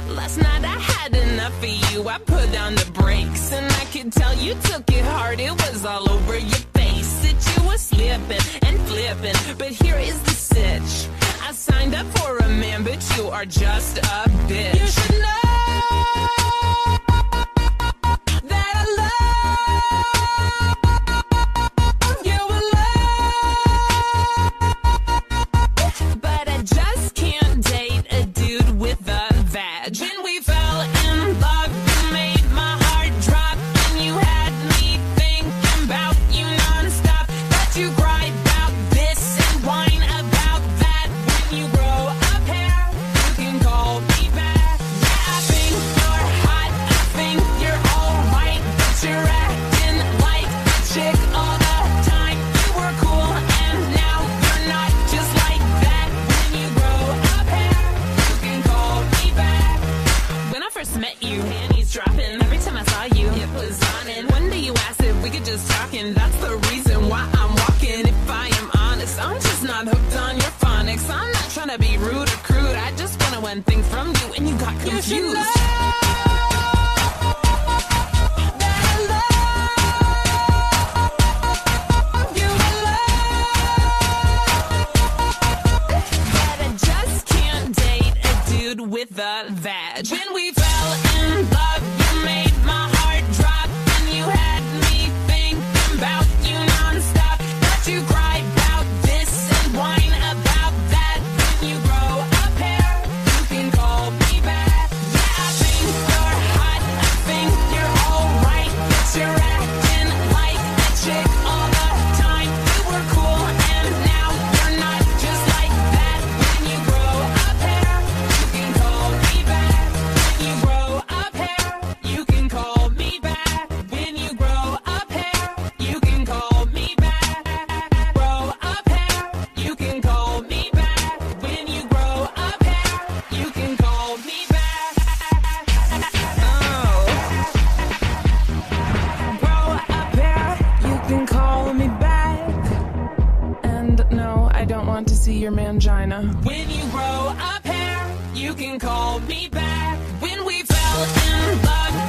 Last night I had enough of you. I put on the brakes, and I could tell you took it hard. It was all over your face that you were slipping and flipping. But here is the sitch. I signed up for a man, but you are just a bitch. You should know that I love you a lot, but I just can't date a dude with a vag. When we fell in love, you made my heart drop, and you had me thinking about you nonstop. But you cried about this and whine about that. When you grow up here, you can call me back. Yeah, I think you're hot, I think you're alright, but you're acting like a chick all the time. You were cool and now you're not, just like that. When you grow up here, you can call me back. When I first met you, panties dropping. Every time I saw you, it was on. And one day you asked if we could just talk, and that's the reason why I'm walking. If I am honest, I'm just not hooked on your phonics. I'm not trying to be rude or crude, I just wanna win things from you, and you got confused. You should know that I love you a lot, but I just can't date a dude with a vag. When we fell in love, you made my heart drop, and you had me thinking about you nonstop. But you cried about this and whine about that. When you grow up here, you can call me back. Yeah, I think you're hot, I think you're alright, but you're acting like a chick all the time. You were cool and now you're not, just like that. When you grow up here, you can call me back. When you grow up here, you can call me back. When you grow up here, you can call me back. Grow up here, you can call me back. When you grow up here, you can call me back. Oh. Grow up here, you can call me back. And no, I don't want to see your mangina. When you grow up here, you can call me back. When we fell in love,